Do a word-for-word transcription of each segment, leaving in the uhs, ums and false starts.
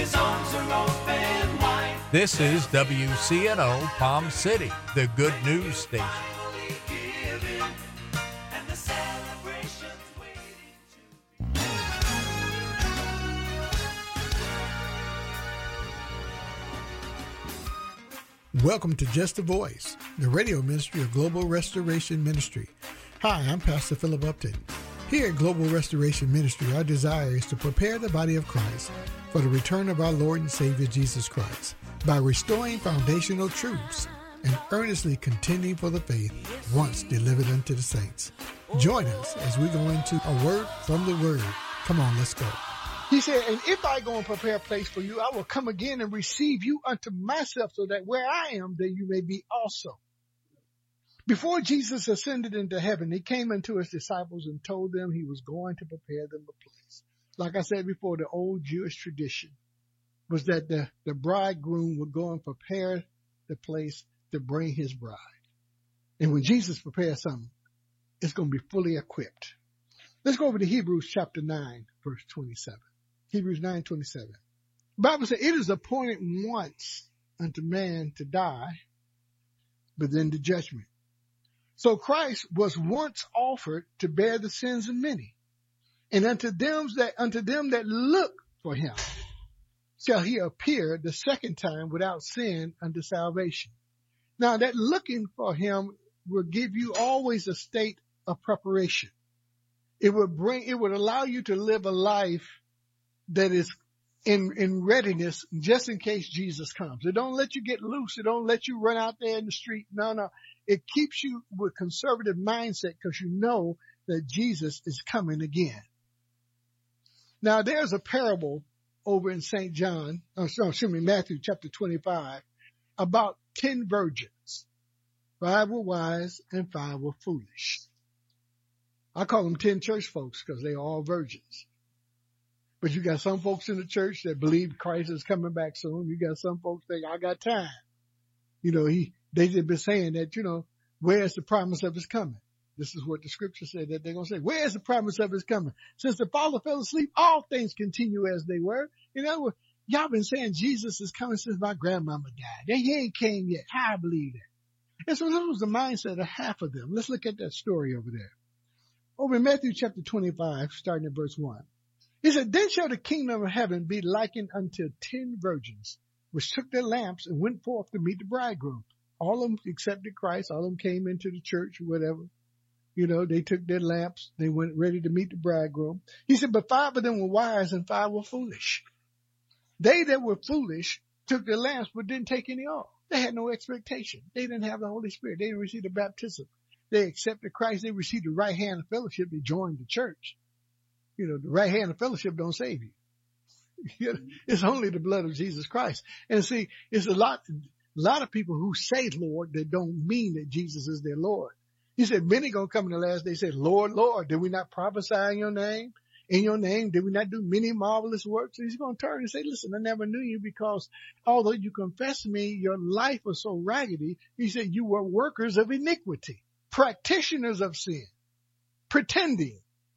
His arms are open wide. This is W C N O Palm City, the good news station. And the celebration's waiting to... Welcome to Just a Voice, the radio ministry of Global Restoration Ministry. Hi, I'm Pastor Philip Upton. Here at Global Restoration Ministry, our desire is to prepare the body of Christ for the return of our Lord and Savior Jesus Christ by restoring foundational truths and earnestly contending for the faith once delivered unto the saints. Join us as we go into a word from the Word. Come on, let's go. He said, and if I go and prepare a place for you, I will come again and receive you unto myself, so that where I am, there you may be also. Before Jesus ascended into heaven, he came unto his disciples and told them he was going to prepare them a place. Like I said before, the old Jewish tradition was that the, the bridegroom would go and prepare the place to bring his bride. And when Jesus prepares something, it's going to be fully equipped. Let's go over to Hebrews chapter nine, verse twenty-seven. Hebrews nine twenty-seven. The Bible says, it is appointed once unto man to die, but then the judgment. So Christ was once offered to bear the sins of many. And unto them that, unto them that look for him shall he appear the second time without sin unto salvation. Now that looking for him will give you always a state of preparation. It would bring, it would allow you to live a life that is in, in readiness just in case Jesus comes. It don't let you get loose. It don't let you run out there in the street. No, no. It keeps you with conservative mindset because you know that Jesus is coming again. Now there's a parable over in Saint John, oh, sorry, excuse me, Matthew chapter twenty-five, about ten virgins. Five were wise and five were foolish. I call them ten church folks because they're all virgins. But you got some folks in the church that believe Christ is coming back soon. You got some folks think, I got time. You know, he, they just been saying that, you know, where's the promise of his coming? This is what the scripture said that they're going to say. Where's the promise of his coming? Since the father fell asleep, all things continue as they were. In other words, y'all been saying Jesus is coming since my grandmama died. And he ain't came yet. How I believe that. And so this was the mindset of half of them. Let's look at that story over there. Over in Matthew chapter twenty-five, starting at verse one. He said, then shall the kingdom of heaven be likened unto ten virgins, which took their lamps and went forth to meet the bridegroom. All of them accepted Christ. All of them came into the church or whatever. You know, they took their lamps. They went ready to meet the bridegroom. He said, but five of them were wise and five were foolish. They that were foolish took their lamps but didn't take any off. They had no expectation. They didn't have the Holy Spirit. They didn't receive the baptism. They accepted Christ. They received the right hand of fellowship. They joined the church. You know, the right hand of fellowship don't save you. It's only the blood of Jesus Christ. And see, it's a lot, a lot of people who say Lord that don't mean that Jesus is their Lord. He said, many gonna come in the last day, say, Lord, Lord, did we not prophesy in your name? In your name, did we not do many marvelous works? And he's gonna turn and say, listen, I never knew you because although you confessed me, your life was so raggedy. He said, you were workers of iniquity, practitioners of sin, pretending,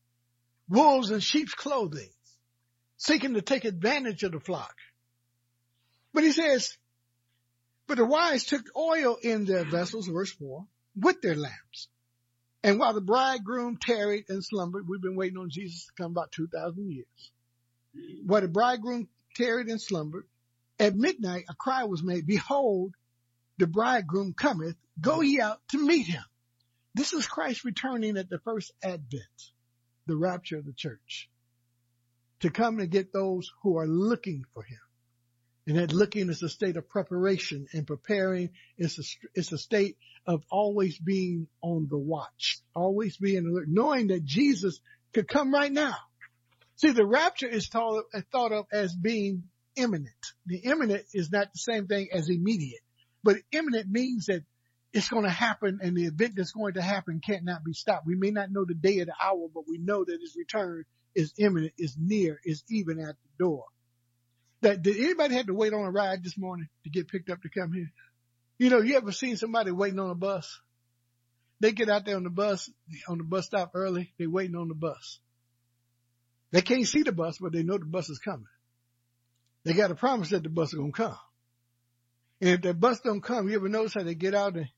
wolves in sheep's clothing, seeking to take advantage of the flock. But he says, but the wise took oil in their vessels, verse four, with their lamps. And while the bridegroom tarried and slumbered, we've been waiting on Jesus to come about two thousand years. While the bridegroom tarried and slumbered, at midnight a cry was made, behold, the bridegroom cometh, go ye out to meet him. This is Christ returning at the first advent, the rapture of the church, to come and get those who are looking for him. And that looking is a state of preparation, and preparing is a, it's a state of always being on the watch, always being alert, knowing that Jesus could come right now. See, the rapture is thought of, thought of as being imminent. The imminent is not the same thing as immediate, but imminent means that it's going to happen, and the event that's going to happen can't not be stopped. We may not know the day or the hour, but we know that his return is imminent, is near, is even at the door. That, did anybody have to wait on a ride this morning to get picked up to come here? You know, you ever seen somebody waiting on a bus? They get out there on the bus, on the bus stop early. They waiting on the bus. They can't see the bus, but they know the bus is coming. They got a promise that the bus is going to come. And if that bus don't come, you ever notice how they get out and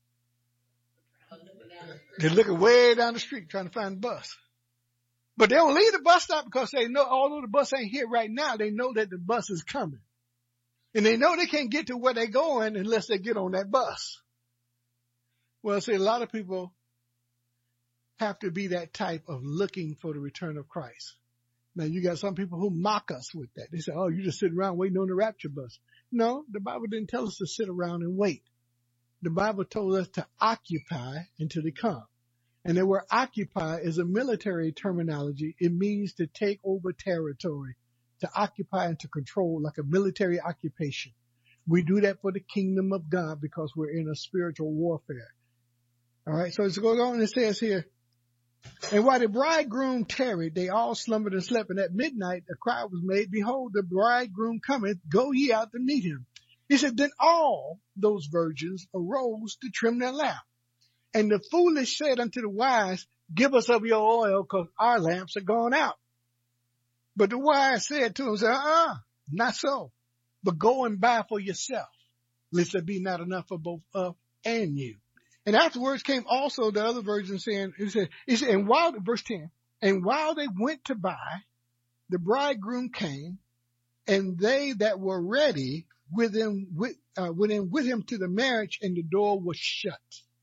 they're looking way down the street trying to find the bus. But they don't leave the bus stop because they know, although the bus ain't here right now, they know that the bus is coming. And they know they can't get to where they're going unless they get on that bus. Well, see, a lot of people have to be that type of looking for the return of Christ. Now, you got some people who mock us with that. They say, oh, you just sit around waiting on the rapture bus. No, the Bible didn't tell us to sit around and wait. The Bible told us to occupy until they come. And the word occupy is a military terminology. It means to take over territory, to occupy and to control, like a military occupation. We do that for the kingdom of God because we're in a spiritual warfare. All right, so it goes on and it says here, and while the bridegroom tarried, they all slumbered and slept. And at midnight, a cry was made, behold, the bridegroom cometh, go ye out to meet him. He said, then all those virgins arose to trim their lamp. And the foolish said unto the wise, give us of your oil, because our lamps are gone out. But the wise said to him, uh-uh, not so, but go and buy for yourself, lest there be not enough for both us and you. And afterwards came also the other virgins saying, he said, he said, and while, verse ten, and while they went to buy, the bridegroom came, and they that were ready with him, with, uh, went in with him to the marriage, and the door was shut.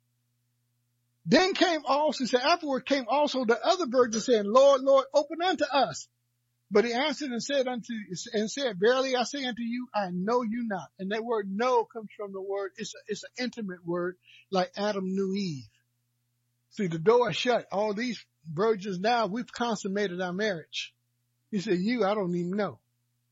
Then came also, said, afterward came also the other virgins saying, Lord, Lord, open unto us. But he answered and said unto, and said, verily I say unto you, I know you not. And that word know comes from the word, it's a, it's an intimate word, like Adam knew Eve. See, the door is shut. All these virgins now, we've consummated our marriage. He said, you, I don't even know.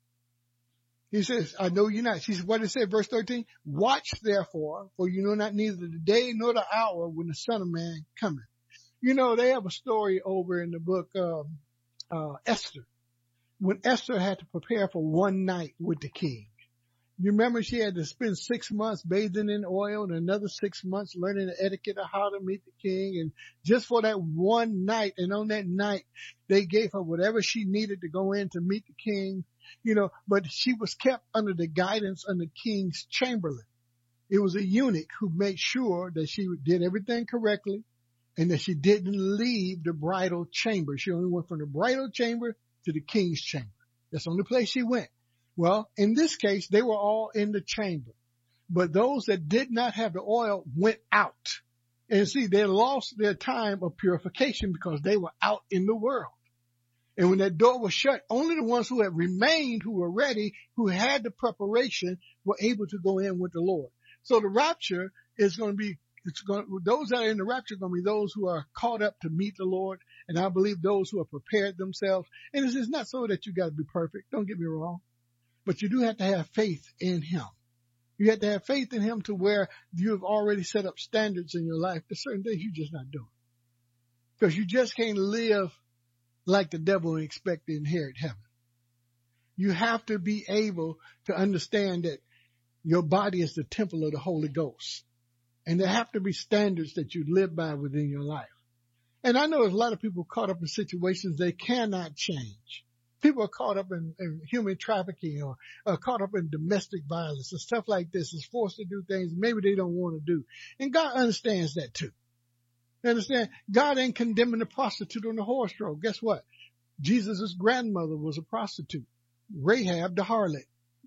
He says, I know you not. She said, what did it say, verse thirteen? Watch therefore, for you know not neither the day nor the hour when the Son of Man cometh. You know, they have a story over in the book of uh, Esther, when Esther had to prepare for one night with the king. You remember she had to spend six months bathing in oil and another six months learning the etiquette of how to meet the king. And just for that one night, and on that night, they gave her whatever she needed to go in to meet the king, you know, but she was kept under the guidance of the king's chamberlain. It was a eunuch who made sure that she did everything correctly and that she didn't leave the bridal chamber. She only went from the bridal chamber to the king's chamber. That's the only place she went. Well, in this case, they were all in the chamber, but those that did not have the oil went out. And see, they lost their time of purification because they were out in the world. And when that door was shut, only the ones who had remained, who were ready, who had the preparation, were able to go in with the Lord. So the rapture is going to be, it's going, those that are in the rapture are going to be those who are caught up to meet the Lord. And I believe those who have prepared themselves. And it's, it's not so that you got to be perfect. Don't get me wrong. But you do have to have faith in him. You have to have faith in him to where you have already set up standards in your life. There's certain things you're just not doing. Because you just can't live like the devil and expect to inherit heaven. You have to be able to understand that your body is the temple of the Holy Ghost. And there have to be standards that you live by within your life. And I know there's a lot of people caught up in situations they cannot change. People are caught up in, in human trafficking or uh, caught up in domestic violence and stuff like this, is forced to do things maybe they don't want to do. And God understands that too. You understand? God ain't condemning the prostitute on the horse road. Guess what? Jesus' grandmother was a prostitute, Rahab the harlot.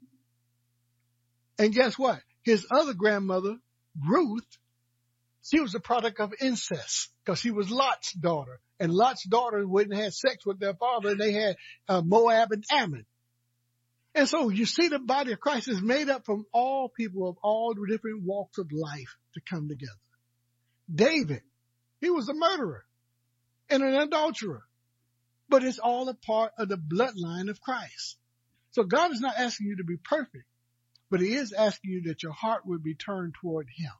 And guess what? His other grandmother, Ruth, she was a product of incest because she was Lot's daughter. And Lot's daughter wouldn't have sex with their father, and they had uh, Moab and Ammon. And so you see the body of Christ is made up from all people of all the different walks of life to come together. David, he was a murderer and an adulterer, but it's all a part of the bloodline of Christ. So God is not asking you to be perfect, but he is asking you that your heart would be turned toward him.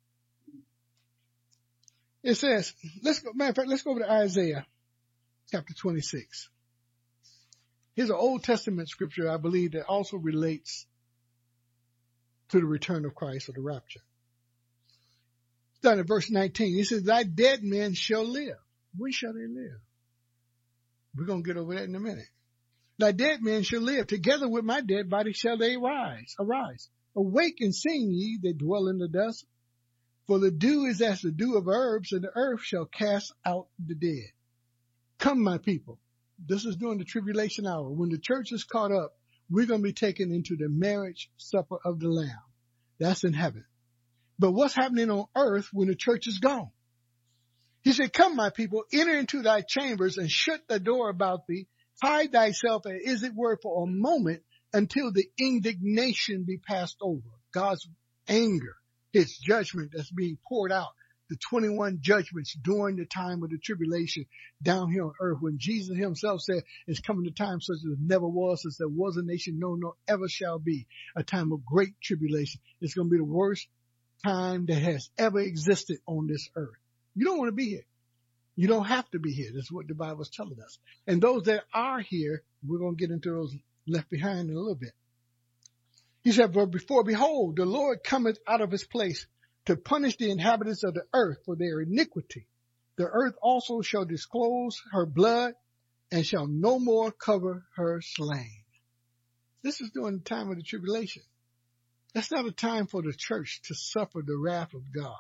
It says, let's go, matter of fact, let's go over to Isaiah chapter twenty-six. Here's an Old Testament scripture, I believe, that also relates to the return of Christ or the rapture. Starting at verse nineteen, he says, thy dead men shall live. When shall they live? We're going to get over that in a minute. Thy dead men shall live. Together with my dead body shall they rise. Arise. Awake and sing ye that dwell in the dust. For the dew is as the dew of herbs, and the earth shall cast out the dead. Come, my people. This is during the tribulation hour. When the church is caught up, we're going to be taken into the marriage supper of the Lamb. That's in heaven. But what's happening on earth when the church is gone? He said, come, my people, enter into thy chambers and shut the door about thee. Hide thyself, as it were, for a moment until the indignation be passed over. God's anger, his judgment that's being poured out, the twenty-one judgments during the time of the tribulation down here on earth, when Jesus himself said, it's coming a time such as never was, since there was a nation, no, nor ever shall be, a time of great tribulation. It's going to be the worst time that has ever existed on this earth. You don't want to be here. You don't have to be here. That's what the Bible is telling us. And those that are here, we're going to get into those left behind in a little bit. He said, for before, behold, the Lord cometh out of his place to punish the inhabitants of the earth for their iniquity. The earth also shall disclose her blood and shall no more cover her slain. This is during the time of the tribulation. That's not a time for the church to suffer the wrath of God.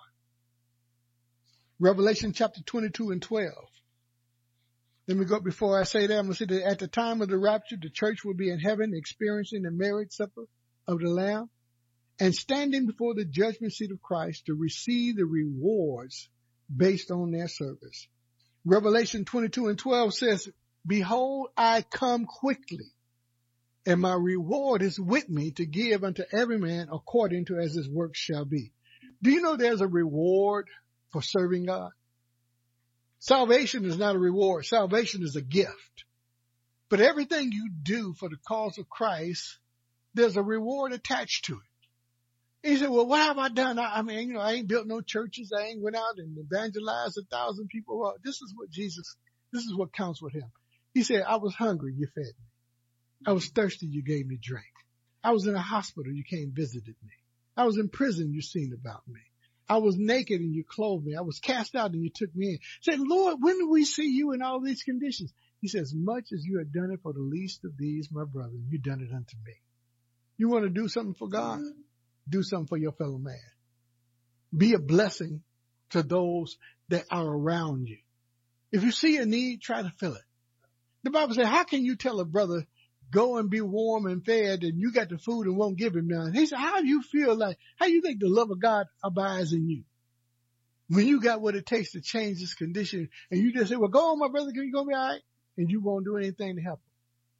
Revelation chapter twenty-two and twelve. Let me go, before I say that, I'm going to say that at the time of the rapture, the church will be in heaven experiencing the marriage supper of the Lamb and standing before the judgment seat of Christ to receive the rewards based on their service. Revelation twenty-two and twelve says, behold, I come quickly, and my reward is with me to give unto every man according to as his work shall be. Do you know there's a reward for serving God? Salvation is not a reward. Salvation is a gift. But everything you do for the cause of Christ, there's a reward attached to it. And you say, well, what have I done? I, I mean, you know, I ain't built no churches. I ain't went out and evangelized a thousand people. Well, this is what Jesus, this is what counts with him. He said, I was hungry, you fed me. I was thirsty, you gave me drink. I was in a hospital, you came and visited me. I was in prison, you seen about me. I was naked and you clothed me. I was cast out and you took me in. Say, Lord, when do we see you in all these conditions? He says, much as you have done it for the least of these, my brother, you've done it unto me. You want to do something for God? Do something for your fellow man. Be a blessing to those that are around you. If you see a need, try to fill it. The Bible says, how can you tell a brother, go and be warm and fed, and you got the food and won't give him none? He said, how do you feel like, how do you think the love of God abides in you? When you got what it takes to change this condition, and you just say, well, go on, my brother, you're going to be all right, and you won't do anything to help him.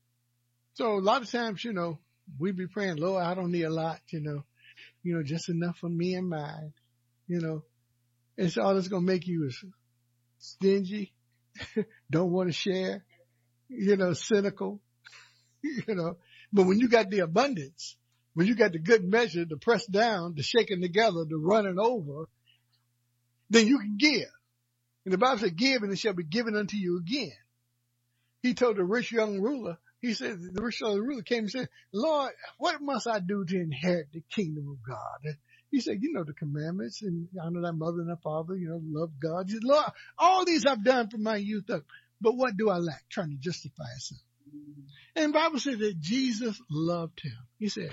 So a lot of times, you know, we be praying, Lord, I don't need a lot, you know, you know, just enough for me and mine, you know. And so all that's going to make you is stingy, don't want to share, you know, cynical. You know, but when you got the abundance, when you got the good measure, the pressed down, the shaking together, the running over, then you can give. And the Bible said, give and it shall be given unto you again. He told the rich young ruler, he said, the rich young ruler came and said, Lord, what must I do to inherit the kingdom of God? And he said, you know the commandments, and honor thy mother and thy father, you know, love God. He said, Lord, all these I've done from my youth up, but what do I lack? Trying to justify himself. And the Bible says that Jesus loved him. He said,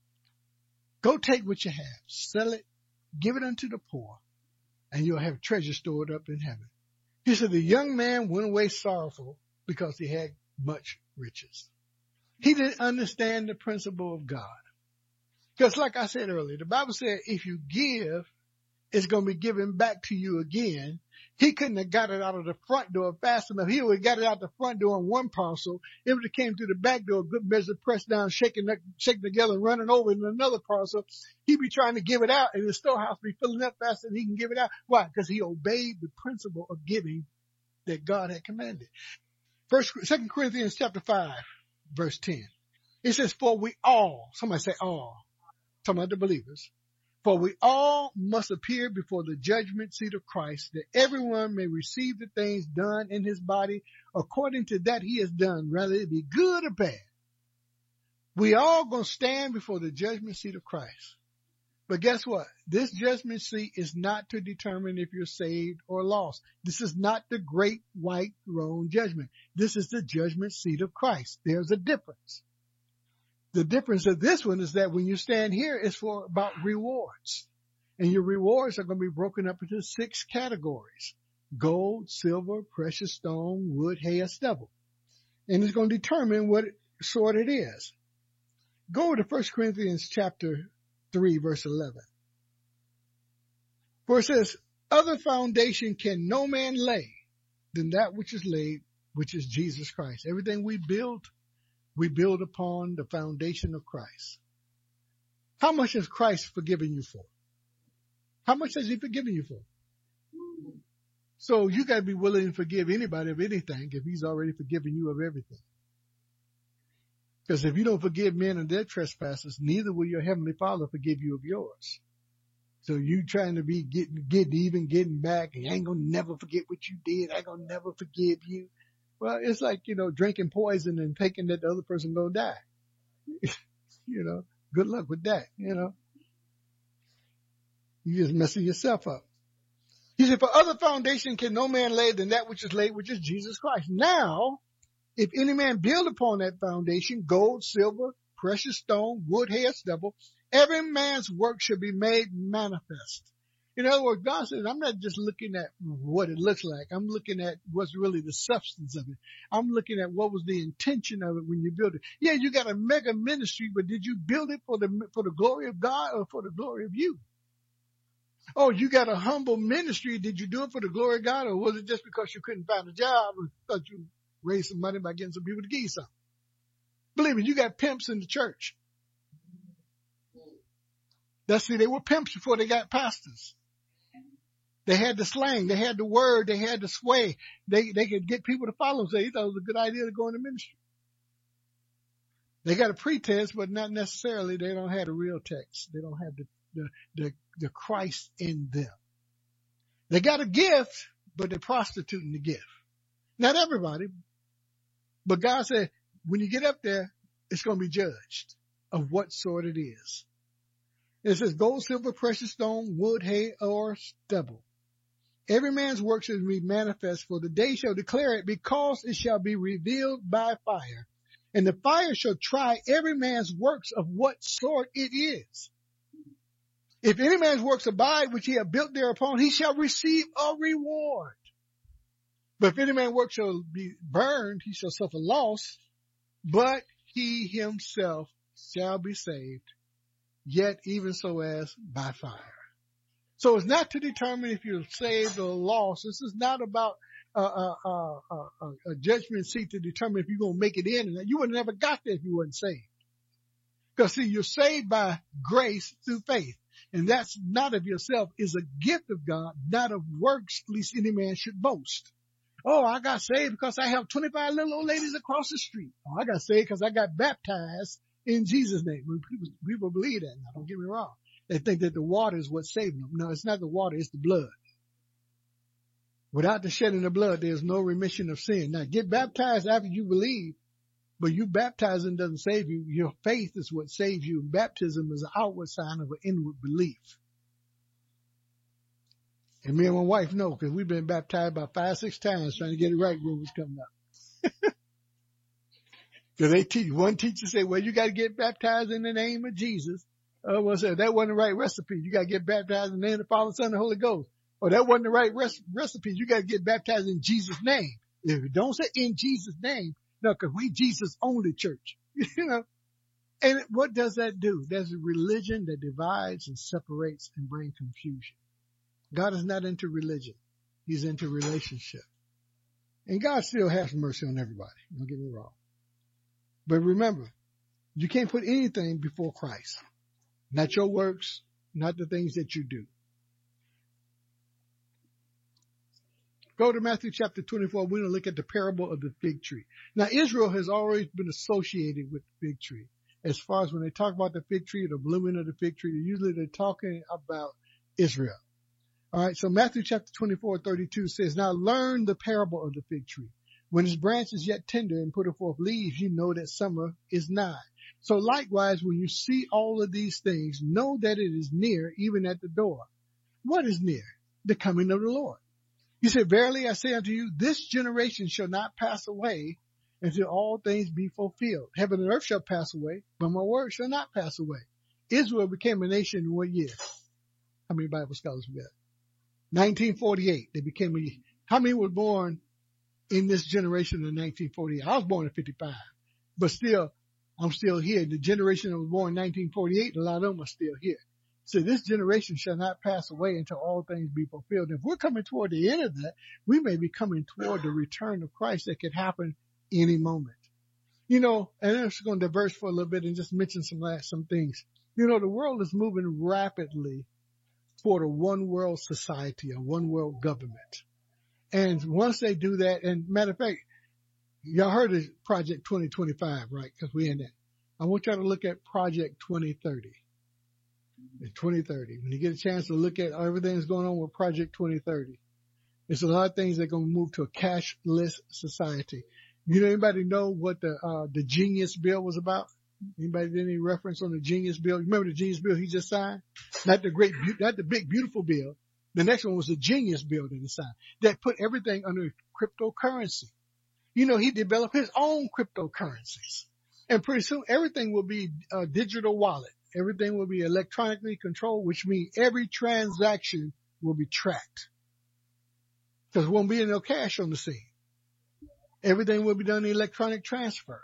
go take what you have, sell it, give it unto the poor, and you'll have treasure stored up in heaven. He said, the young man went away sorrowful because he had much riches. He didn't understand the principle of God. Because like I said earlier, the Bible said if you give, it's going to be given back to you again. He couldn't have got it out of the front door fast enough. He would have got it out the front door in one parcel. It would have came through the back door, good measure, pressed down, shaking, shaking together, and running over in another parcel. He'd be trying to give it out, and the storehouse would be filling up faster than he can give it out. Why? Because he obeyed the principle of giving that God had commanded. First, Second Corinthians chapter five, verse ten. It says, for we all, somebody say all, talking about the believers, for we all must appear before the judgment seat of Christ, that everyone may receive the things done in his body according to that he has done, whether it be good or bad. We all going to stand before the judgment seat of Christ. But guess what? This judgment seat is not to determine if you're saved or lost. This is not the great white throne judgment. This is the judgment seat of Christ. There's a difference. The difference of this one is that when you stand here, it's for about rewards. And your rewards are going to be broken up into six categories: gold, silver, precious stone, wood, hay, or stubble. And it's going to determine what sort it is. Go to First Corinthians chapter three, verse eleven. For it says, other foundation can no man lay than that which is laid, which is Jesus Christ. Everything we build, we build upon the foundation of Christ. How much has Christ forgiven you for? How much has he forgiven you for? So you got to be willing to forgive anybody of anything if he's already forgiven you of everything. Because if you don't forgive men and their trespasses, neither will your heavenly Father forgive you of yours. So you trying to be getting, getting even, getting back, and I ain't gonna never forget what you did. I ain't gonna never forgive you. Well, it's like, you know, drinking poison and thinking that the other person gonna die. You know, good luck with that, you know. You just messing yourself up. He said, for other foundation can no man lay than that which is laid, which is Jesus Christ. Now, if any man build upon that foundation, gold, silver, precious stone, wood, hay, or stubble, every man's work should be made manifest. In other words, God says, I'm not just looking at what it looks like. I'm looking at what's really the substance of it. I'm looking at what was the intention of it when you built it. Yeah, you got a mega ministry, but did you build it for the, for the glory of God or for the glory of you? Oh, you got a humble ministry. Did you do it for the glory of God, or was it just because you couldn't find a job and thought you raised some money by getting some people to give you something? Believe me, you got pimps in the church. That's see, they were pimps before they got pastors. They had the slang, they had the word, they had the sway. They they could get people to follow them. Say, he thought it was a good idea to go into ministry. They got a pretense, but not necessarily. They don't have the real text. They don't have the the the, the Christ in them. They got a gift, but they're prostituting the gift. Not everybody, but God said, when you get up there, it's going to be judged of what sort it is. It says gold, silver, precious stone, wood, hay, or stubble. Every man's work shall be manifest, for the day shall declare it, because it shall be revealed by fire. And the fire shall try every man's works of what sort it is. If any man's works abide, which he have built thereupon, he shall receive a reward. But if any man's work shall be burned, he shall suffer loss, but he himself shall be saved, yet even so as by fire. So it's not to determine if you're saved or lost. This is not about a, a, a, a, a judgment seat to determine if you're going to make it in. And you would have never got there if you weren't saved. Because see, you're saved by grace through faith. And that's not of yourself, is a gift of God, not of works, lest any man should boast. Oh, I got saved because I have twenty-five little old ladies across the street. Oh, I got saved because I got baptized in Jesus' name. People, people believe that now, don't get me wrong. They think that the water is what saved them. No, it's not the water, it's the blood. Without the shedding of blood, there's no remission of sin. Now, get baptized after you believe, but you baptizing doesn't save you. Your faith is what saves you. Baptism is an outward sign of an inward belief. And me and my wife know, because we've been baptized about five, six times trying to get it right when it was coming up. Because they teach, one teacher said, well, you got to get baptized in the name of Jesus. Uh, well, said, that wasn't the right recipe. You got to get baptized in the name of the Father, Son, and the Holy Ghost. Or that wasn't the right res- recipe. You got to get baptized in Jesus' name. If you don't say in Jesus' name, no, because we Jesus only church. You know? And what does that do? There's a religion that divides and separates and brings confusion. God is not into religion. He's into relationship. And God still has mercy on everybody. Don't get me wrong. But remember, you can't put anything before Christ. Not your works, not the things that you do. Go to Matthew chapter twenty-four. We're going to look at the parable of the fig tree. Now, Israel has always been associated with the fig tree. As far as when they talk about the fig tree, the blooming of the fig tree, usually they're talking about Israel. All right, so Matthew chapter twenty-four, thirty-two says, now learn the parable of the fig tree. When its branch is yet tender and putteth forth leaves, you know that summer is nigh. So likewise, when you see all of these things, know that it is near, even at the door. What is near? The coming of the Lord. He said, verily I say unto you, this generation shall not pass away until all things be fulfilled. Heaven and earth shall pass away, but my word shall not pass away. Israel became a nation in what year? How many Bible scholars we got? nineteen forty-eight. They became a, how many were born in this generation in nineteen forty-eight? I was born in fifty-five, but still, I'm still here. The generation that was born in nineteen forty-eight, a lot of them are still here. So this generation shall not pass away until all things be fulfilled. If we're coming toward the end of that, we may be coming toward the return of Christ that could happen any moment. You know, and I'm just going to diverge for a little bit and just mention some last, some things. You know, the world is moving rapidly toward a one world society, a one world government. And once they do that, and matter of fact, y'all heard of Project twenty twenty-five, right? Because we're in that. I want y'all to look at Project twenty thirty. In twenty thirty, when you get a chance to look at everything that's going on with Project twenty thirty, there's a lot of things that are going to move to a cashless society. You know, anybody know what the uh the Genius Bill was about? Anybody did any reference on the Genius Bill? You remember the Genius Bill he just signed? Not the great, not the big, beautiful bill. The next one was the Genius Bill that he signed that put everything under cryptocurrency. You know, he developed his own cryptocurrencies, and pretty soon everything will be a digital wallet. Everything will be electronically controlled, which means every transaction will be tracked. Because there won't be no cash on the scene. Everything will be done in electronic transfer.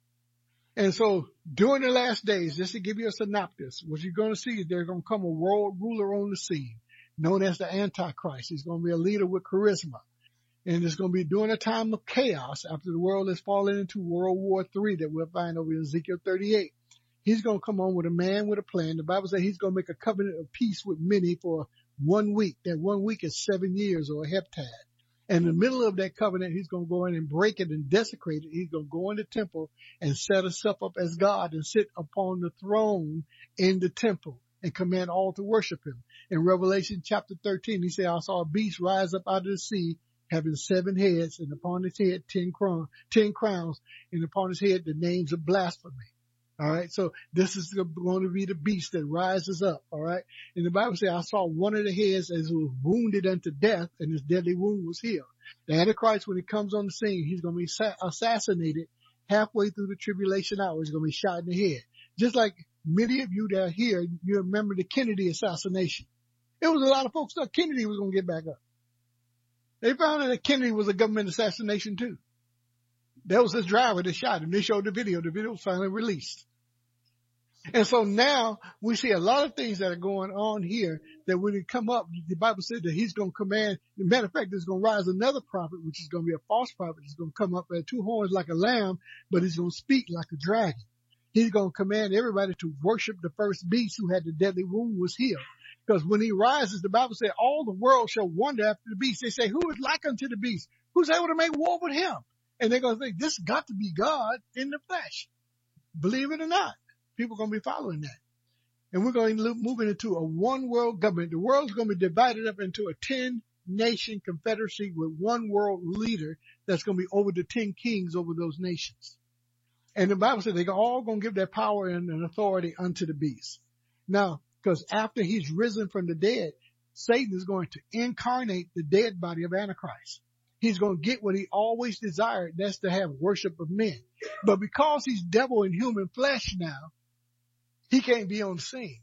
And so during the last days, just to give you a synopsis, what you're going to see is there's going to come a world ruler on the scene, known as the Antichrist. He's going to be a leader with charisma. And it's going to be during a time of chaos after the world has fallen into World War Three that we'll find over in Ezekiel thirty-eight. He's going to come on with a man with a plan. The Bible says he's going to make a covenant of peace with many for one week. That one week is seven years or a heptad. And in the middle of that covenant, he's going to go in and break it and desecrate it. He's going to go in the temple and set himself up as God and sit upon the throne in the temple and command all to worship him. In Revelation chapter thirteen, he said, I saw a beast rise up out of the sea, having seven heads, and upon his head ten crowns, ten crowns, and upon his head the names of blasphemy. All right. So this is going to be the beast that rises up. All right. And the Bible says, I saw one of the heads as it was wounded unto death, and his deadly wound was healed. The Antichrist, when he comes on the scene, he's going to be assassinated halfway through the tribulation hour. He's going to be shot in the head. Just like many of you that are here, you remember the Kennedy assassination. It was a lot of folks thought Kennedy was going to get back up. They found out that Kennedy was a government assassination too. That was his driver that shot him. They showed the video. The video was finally released. And so now we see a lot of things that are going on here that when it come up, the Bible said that he's going to command. As a matter of fact, there's going to rise another prophet, which is going to be a false prophet. He's going to come up at two horns like a lamb, but he's going to speak like a dragon. He's going to command everybody to worship the first beast who had the deadly wound was healed. Because when he rises, the Bible said, all the world shall wonder after the beast. They say, who is like unto the beast? Who's able to make war with him? And they're going to think, this got to be God in the flesh. Believe it or not, people are going to be following that. And we're going to move into a one world government. The world's going to be divided up into a ten nation confederacy with one world leader that's going to be over the ten kings over those nations. And the Bible says they're all going to give their power and, and authority unto the beast. Now, because after he's risen from the dead, Satan is going to incarnate the dead body of Antichrist. He's going to get what he always desired. That's to have worship of men. But because he's devil in human flesh now, he can't be on the scene.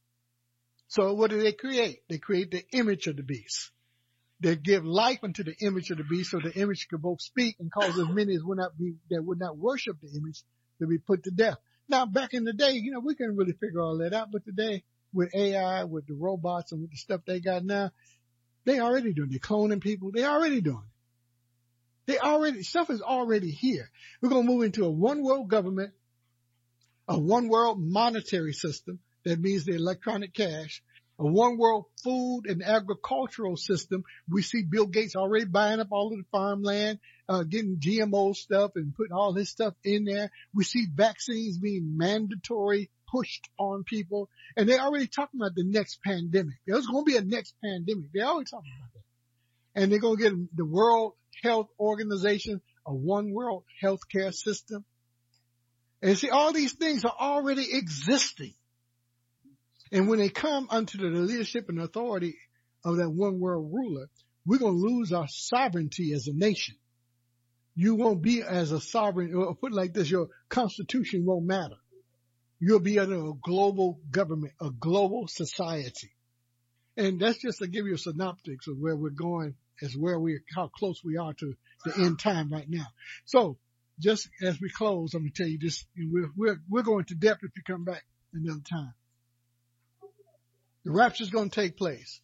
So what do they create? They create the image of the beast. They give life unto the image of the beast so the image can both speak and cause as many as would not be, that would not worship the image to be put to death. Now, back in the day, you know, we couldn't really figure all that out. But today, with A I, with the robots and with the stuff they got now, they already doing it. They're cloning people. They already doing it. They already, stuff is already here. We're going to move into a one world government, a one world monetary system. That means the electronic cash, a one world food and agricultural system. We see Bill Gates already buying up all of the farmland, uh, getting G M O stuff and putting all his stuff in there. We see vaccines being mandatory, pushed on people. And they're already talking about the next pandemic. There's going to be a next pandemic. They're always talking about that. And they're going to get the World Health Organization, a one world healthcare system. And see, all these things are already existing. And when they come unto the leadership and authority of that one world ruler, we're going to lose our sovereignty as a nation. You won't be as a sovereign, or put it like this, your constitution won't matter. You'll be under a global government, a global society. And that's just to give you a synoptics of where we're going, as where we, how close we are to the end time right now. So just as we close, I'm going to tell you this, we're, we're, we're going to depth if you come back another time. The rapture is going to take place.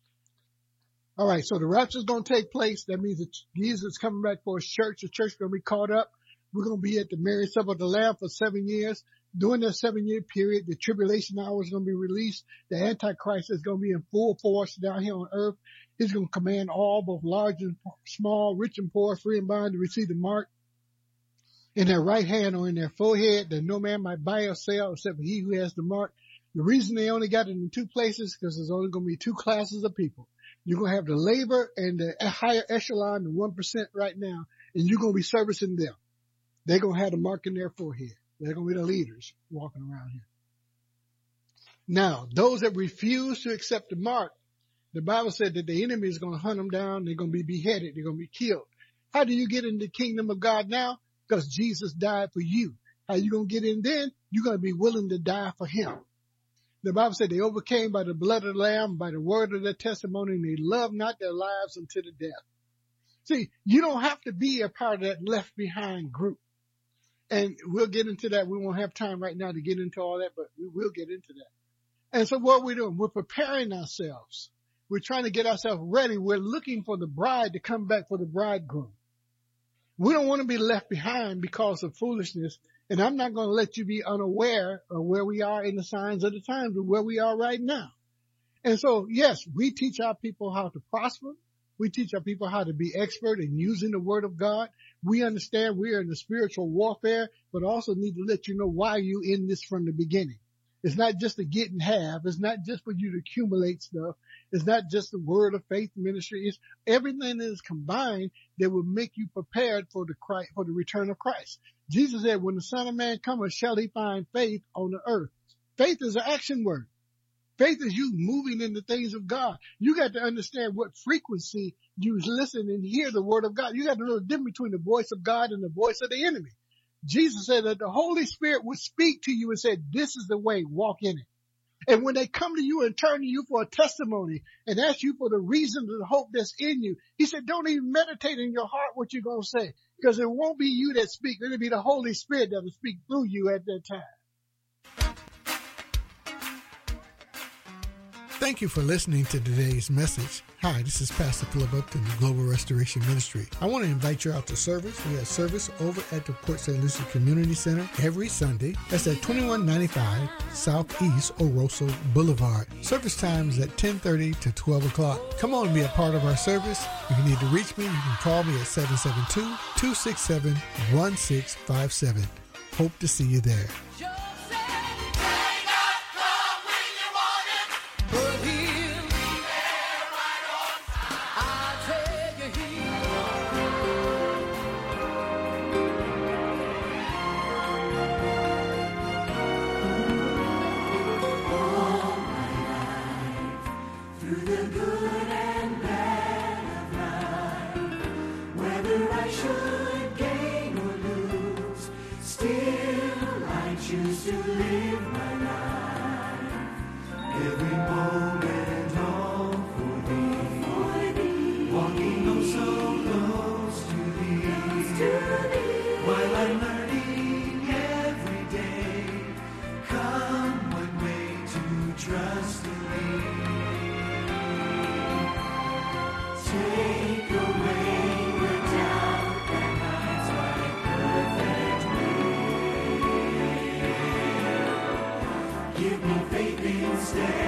All right, so the rapture is going to take place. That means that Jesus is coming back for his church. The church is going to be caught up. We're going to be at the marriage supper of the Lamb for seven years. During that seven-year period, the tribulation hour is going to be released. The Antichrist is going to be in full force down here on earth. He's going to command all, both large and small, rich and poor, free and bond, to receive the mark in their right hand or in their forehead, that no man might buy or sell except he who has the mark. The reason they only got it in two places, because there's only going to be two classes of people. You're going to have the labor and the higher echelon, the one percent right now, and you're going to be servicing them. They're going to have the mark in their forehead. They're going to be the leaders walking around here. Now, those that refuse to accept the mark, the Bible said that the enemy is going to hunt them down. They're going to be beheaded. They're going to be killed. How do you get in the kingdom of God now? Because Jesus died for you. How you going to get in then? You're going to be willing to die for him. The Bible said they overcame by the blood of the Lamb, by the word of their testimony, and they loved not their lives unto the death. See, you don't have to be a part of that left behind group. And we'll get into that. We won't have time right now to get into all that, but we will get into that. And so what we're doing, we're preparing ourselves. We're trying to get ourselves ready. We're looking for the bride to come back for the bridegroom. We don't want to be left behind because of foolishness. And I'm not going to let you be unaware of where we are in the signs of the times, of where we are right now. And so, yes, we teach our people how to prosper. We teach our people how to be expert in using the word of God. We understand we are in the spiritual warfare, but also need to let you know why you in this from the beginning. It's not just to get and have. It's not just for you to accumulate stuff. It's not just the word of faith ministry. It's everything that is combined that will make you prepared for the Christ, for the return of Christ. Jesus said, when the Son of Man cometh, shall he find faith on the earth? Faith is an action word. Faith is you moving in the things of God. You got to understand what frequency you listen and hear the word of God. You got to know the difference between the voice of God and the voice of the enemy. Jesus said that the Holy Spirit would speak to you and say, this is the way, walk in it. And when they come to you and turn to you for a testimony and ask you for the reason of the hope that's in you, he said, don't even meditate in your heart what you're going to say, because it won't be you that speak. It'll be the Holy Spirit that will speak through you at that time. Thank you for listening to today's message. Hi, this is Pastor Philip Upton, the Global Restoration Ministry. I want to invite you out to service. We have service over at the Port Saint Lucie Community Center every Sunday. That's at twenty-one ninety-five Southeast Oroso Boulevard. Service times at ten thirty to twelve o'clock. Come on and be a part of our service. If you need to reach me, you can call me at seven seven two, two six seven, one six five seven. Hope to see you there. Give me faith instead.